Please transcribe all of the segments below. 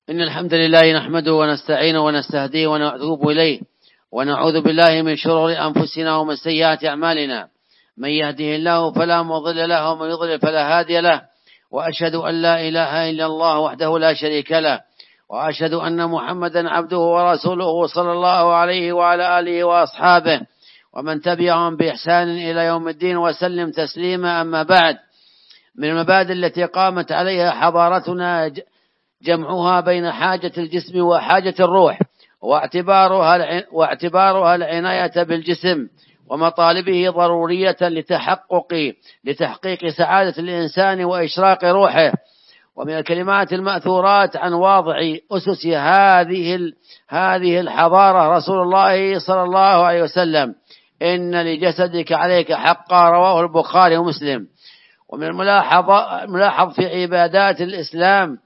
إن الحمد لله نحمده ونستعينه ونستهديه ونتوب إليه ونعوذ بالله من شرور أنفسنا ومن سيئات أعمالنا. من يهده الله فلا مضل له ومن يضلل فلا هادي له، وأشهد أن لا إله إلا الله وحده لا شريك له، وأشهد أن محمدا عبده ورسوله صلى الله عليه وعلى آله وأصحابه ومن تبعهم بإحسان إلى يوم الدين وسلم تسليما. أما بعد، من المبادئ التي قامت عليها حضارتنا جمعها بين حاجة الجسم وحاجة الروح، واعتبارها العناية بالجسم ومطالبه ضرورية لتحقيق سعادة الإنسان وإشراق روحه. ومن الكلمات المأثورات عن واضع أسس هذه الحضارة رسول الله صلى الله عليه وسلم: إن لجسدك عليك حقا، رواه البخاري ومسلم. ومن الملاحظ في عبادات الإسلام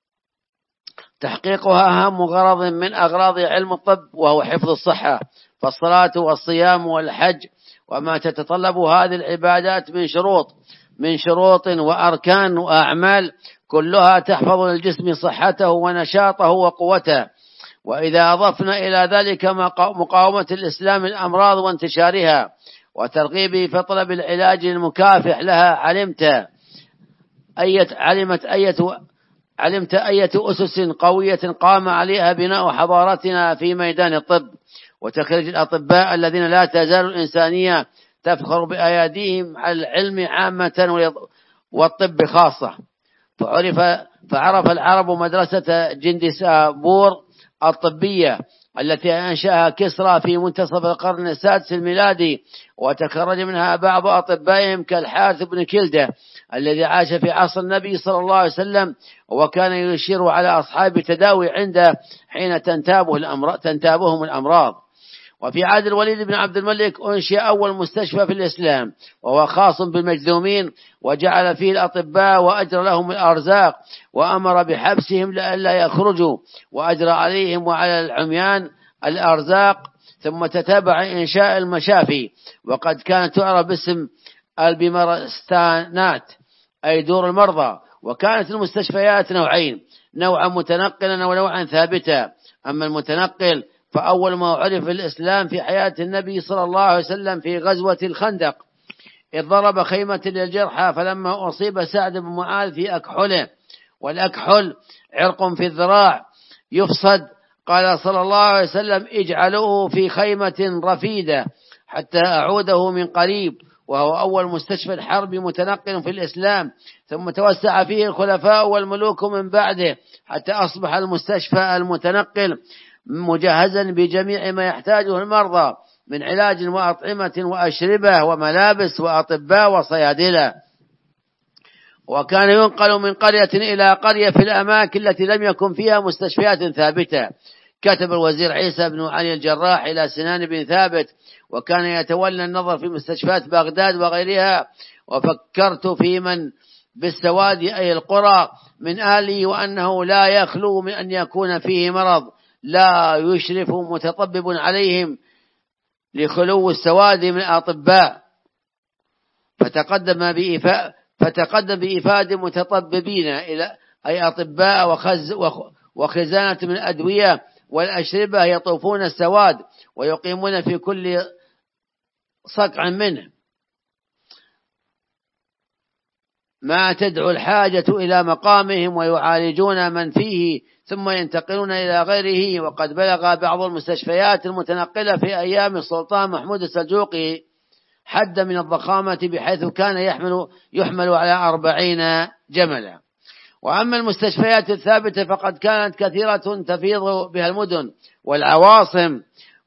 تحقيقها أهم غرض من أغراض علم الطب، وهو حفظ الصحة، فالصلاة والصيام والحج وما تتطلب هذه العبادات من شروط وأركان وأعمال كلها تحفظ للجسم صحته ونشاطه وقوته. وإذا أضفنا إلى ذلك مقاومة الإسلام الأمراض وانتشارها وترغيبه في طلب العلاج المكافح لها، علمت أية أسس قوية قام عليها بناء حضارتنا في ميدان الطب وتخريج الأطباء الذين لا تزال الإنسانية تفخر بأياديهم على العلم عامة والطب خاصة. فعرف العرب مدرسة جندسابور الطبية التي أنشأها كسرى في منتصف القرن السادس الميلادي، وتخرج منها بعض أطبائهم كالحارث بن كلدة الذي عاش في عصر النبي صلى الله عليه وسلم، وكان يشير على أصحاب التداوي عنده حين تنتابهم الأمراض. وفي عهد الوليد بن عبد الملك أنشئ أول مستشفى في الإسلام، وهو خاص بالمجذومين، وجعل فيه الأطباء وأجرى لهم الأرزاق، وأمر بحبسهم لئلا يخرجوا، وأجرى عليهم وعلى العميان الأرزاق. ثم تتابع إنشاء المشافي، وقد كانت تعرف باسم البمرستانات أي دور المرضى. وكانت المستشفيات نوعين: نوعا متنقلا ونوعا ثابتا. أما المتنقل فأول ما عرف الإسلام في حياة النبي صلى الله عليه وسلم في غزوة الخندق، إذ ضرب خيمة للجرحى، فلما أصيب سعد بن معاذ في أكحله، والأكحل عرق في الذراع يفصد، قال صلى الله عليه وسلم: اجعلوه في خيمة رفيدة حتى أعوده من قريب. وهو أول مستشفى الحرب متنقل في الإسلام، ثم توسع فيه الخلفاء والملوك من بعده حتى أصبح المستشفى المتنقل مجهزا بجميع ما يحتاجه المرضى من علاج وأطعمة وأشربة وملابس وأطباء وصيادلة. وكان ينقل من قرية إلى قرية في الأماكن التي لم يكن فيها مستشفيات ثابتة. كتب الوزير عيسى بن علي الجراح إلى سنان بن ثابت، وكان يتولى النظر في مستشفيات بغداد وغيرها: وفكرت في من بالسواد أي القرى من أهله، وأنه لا يخلو من أن يكون فيه مرض لا يشرف متطبب عليهم لخلو السواد من الأطباء. فتقدم بإفادة متطببين أي أطباء وخزانة من الأدوية والأشربة يطوفون السواد ويقيمون في كل صقع منه ما تدعو الحاجة إلى مقامهم، ويعالجون من فيه ثم ينتقلون إلى غيره. وقد بلغ بعض المستشفيات المتنقلة في أيام السلطان محمود السلجوقي حد من الضخامة بحيث كان يحمل على 40 جملا. وأما المستشفيات الثابتة فقد كانت كثيرة تفيض بها المدن والعواصم،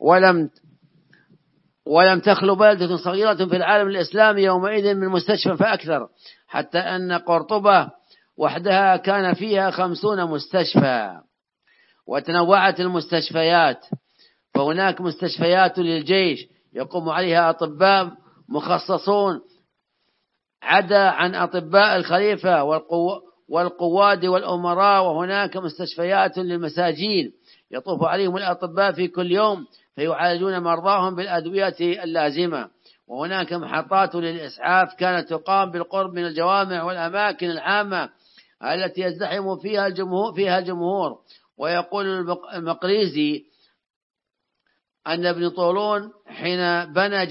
ولم تخلو بلدة صغيرة في العالم الإسلامي يومئذ من مستشفى فأكثر، حتى أن قرطبة وحدها كان فيها 50 مستشفى. وتنوعت المستشفيات، فهناك مستشفيات للجيش يقوم عليها أطباء مخصصون عدا عن أطباء الخليفة والقواد والأمراء. وهناك مستشفيات للمساجين يطوف عليهم الأطباء في كل يوم فيعالجون مرضاهم بالأدوية اللازمة. وهناك محطات للإسعاف كانت تقام بالقرب من الجوامع والأماكن العامة التي يزدحم فيها الجمهور. ويقول المقريزي أن ابن طولون حين بنى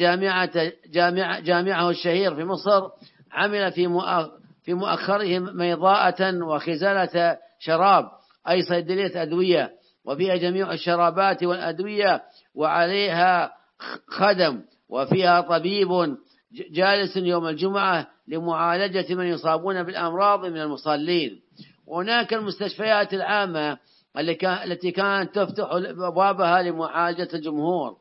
جامعه الشهير في مصر عمل في مؤخره ميضاءة وخزانة شراب، أي صيدلية أدوية، وفيها جميع الشرابات والأدوية، وعليها خدم، وفيها طبيب جالس يوم الجمعة لمعالجة من يصابون بالأمراض من المصلين. وهناك المستشفيات العامة التي كانت تفتح أبوابها لمعالجة الجمهور،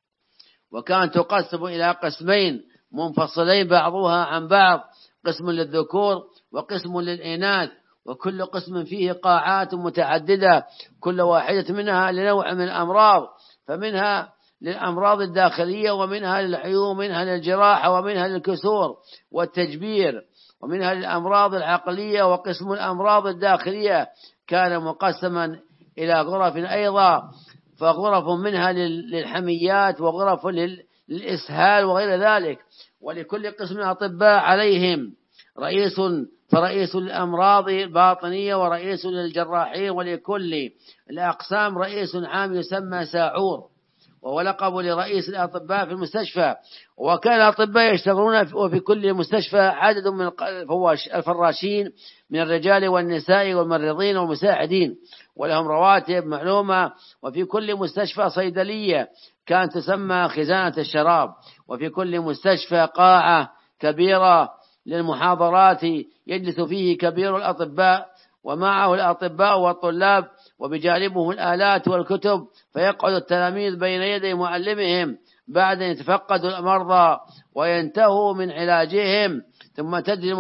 وكانت تقسم إلى قسمين منفصلين بعضها عن بعض، قسم للذكور وقسم للإناث، وكل قسم فيه قاعات متعددة، كل واحدة منها لنوع من الأمراض، فمنها للأمراض الداخلية، ومنها للحيوم، ومنها للجراحة، ومنها للكسور والتجبير، ومنها للأمراض العقلية. وقسم الأمراض الداخلية كان مقسما إلى غرف أيضا، فغرف منها للحميات، وغرف للإسهال وغير ذلك. ولكل قسم أطباء عليهم رئيس، فرئيس للأمراض الباطنية ورئيس للجراحين، ولكل الأقسام رئيس عام يسمى ساعور، وهو لقب لرئيس الأطباء في المستشفى. وكان الأطباء يشتغلون وفي كل مستشفى عدد من الفراشين من الرجال والنساء والممرضين والمساعدين، ولهم رواتب معلومة. وفي كل مستشفى صيدلية كانت تسمى خزانة الشراب. وفي كل مستشفى قاعة كبيرة للمحاضرات يجلس فيه كبير الأطباء، ومعه الأطباء والطلاب، وبجانبهم الآلات والكتب، فيقعد التلاميذ بين يدي معلمهم بعد أن يتفقدوا المرضى وينتهوا من علاجهم، ثم تجري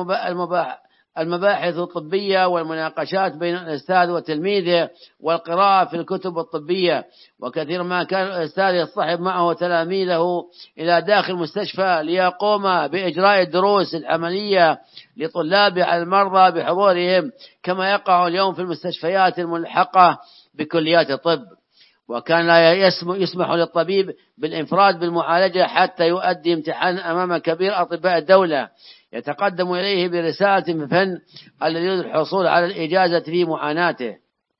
المباحث الطبية والمناقشات بين الأستاذ وتلميذه، والقراءة في الكتب الطبية. وكثير ما كان الأستاذ يصطحب معه تلاميذه إلى داخل المستشفى ليقوم بإجراء الدروس العملية لطلاب على المرضى بحضورهم، كما يقع اليوم في المستشفيات الملحقة بكليات الطب. وكان لا يسمح للطبيب بالانفراد بالمعالجة حتى يؤدي امتحان أمام كبير أطباء الدولة يتقدم إليه برسالة في فن الذي يريد الحصول على الإجازة في معاناته.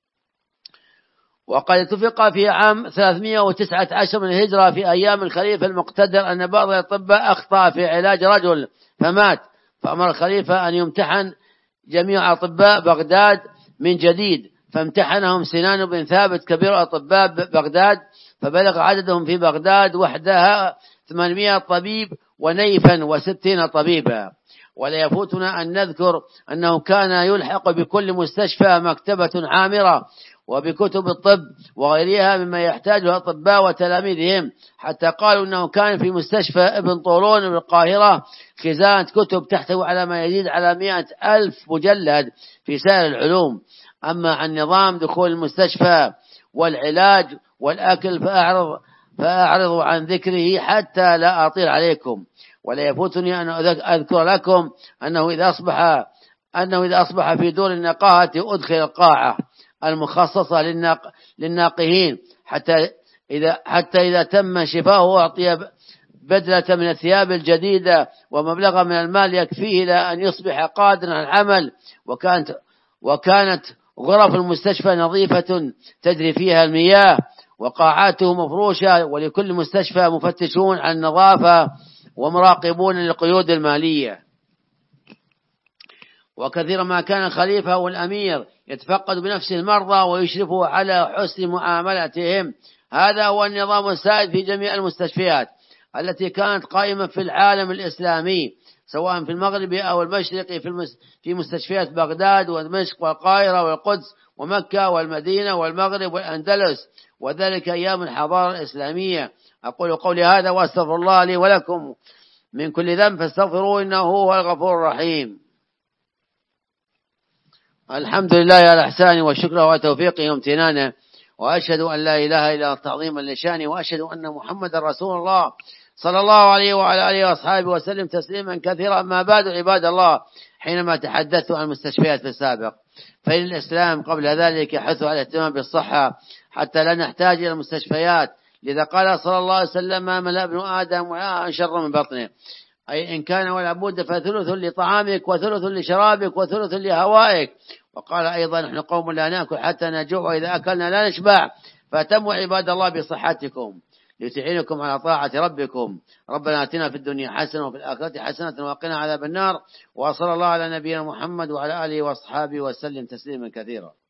وقد اتفق في عام 319 من الهجرة في أيام الخليفة المقتدر أن بعض الأطباء أخطأ في علاج رجل فمات، فأمر الخليفة أن يمتحن جميع أطباء بغداد من جديد، فامتحنهم سنان بن ثابت كبير أطباء بغداد، فبلغ عددهم في بغداد وحدها 800 طبيب ونيفا و60 طبيبا. ولا يفوتنا أن نذكر أنه كان يلحق بكل مستشفى مكتبة عامرة وبكتب الطب وغيرها مما يحتاجه الأطباء وتلاميذهم، حتى قالوا أنه كان في مستشفى ابن طولون بالقاهرة خزانة كتب تحتوي على ما يزيد على 100,000 مجلد في سائر العلوم. أما عن نظام دخول المستشفى والعلاج والأكل فأعرض عن ذكره حتى لا أطيل عليكم. ولا يفوتني أن أذكر لكم أنه إذا أصبح في دور النقاهة أدخل القاعة المخصصة للناقهين، حتى إذا تم شفاؤه أعطي بدلة من الثياب الجديدة ومبلغ من المال يكفيه إلى أن يصبح قادرا على العمل. وكانت غرف المستشفى نظيفة تجري فيها المياه، وقاعاته مفروشة، ولكل مستشفى مفتشون عن النظافة ومراقبون للقيود المالية. وكثيرا ما كان الخليفة والأمير يتفقد بنفسه المرضى ويشرفوا على حسن معاملتهم. هذا هو النظام السائد في جميع المستشفيات التي كانت قائمة في العالم الإسلامي، سواء في المغرب أو المشرق، في مستشفيات بغداد ودمشق والقاهرة والقدس ومكة والمدينة والمغرب والأندلس، وذلك أيام الحضارة الإسلامية. أقول قولي هذا وأستغفر الله لي ولكم من كل ذنب فاستغفروه إنه هو الغفور الرحيم. الحمد لله على إحسانه والشكر وتوفيقه وامتنانه، وأشهد أن لا إله إلا تعظيما لشانه، وأشهد أن محمد رسول الله صلى الله عليه وعلى آله وأصحابه وسلم تسليما كثيرا. أما بعد عباد الله، حينما تحدثت عن المستشفيات في السابق، فإن الإسلام قبل ذلك يحث على الاهتمام بالصحة حتى لا نحتاج إلى المستشفيات. لذا قال صلى الله عليه وسلم: ما ملأ ابن آدم وعاء شر من بطنه، أي إن كان ولا بد فثلث لطعامك وثلث لشرابك وثلث لهوائك وقال أيضا نحن قوم لا نأكل حتى نجوع وإذا أكلنا لا نشبع، فأتموا عباد الله بصحتكم لتعينكم على طاعة ربكم. ربنا آتنا في الدنيا حسنة وفي الآخرة حسنة وقنا عذاب النار. وصلى الله على نبينا محمد وعلى آله وأصحابه وسلم تسليما كثيرا.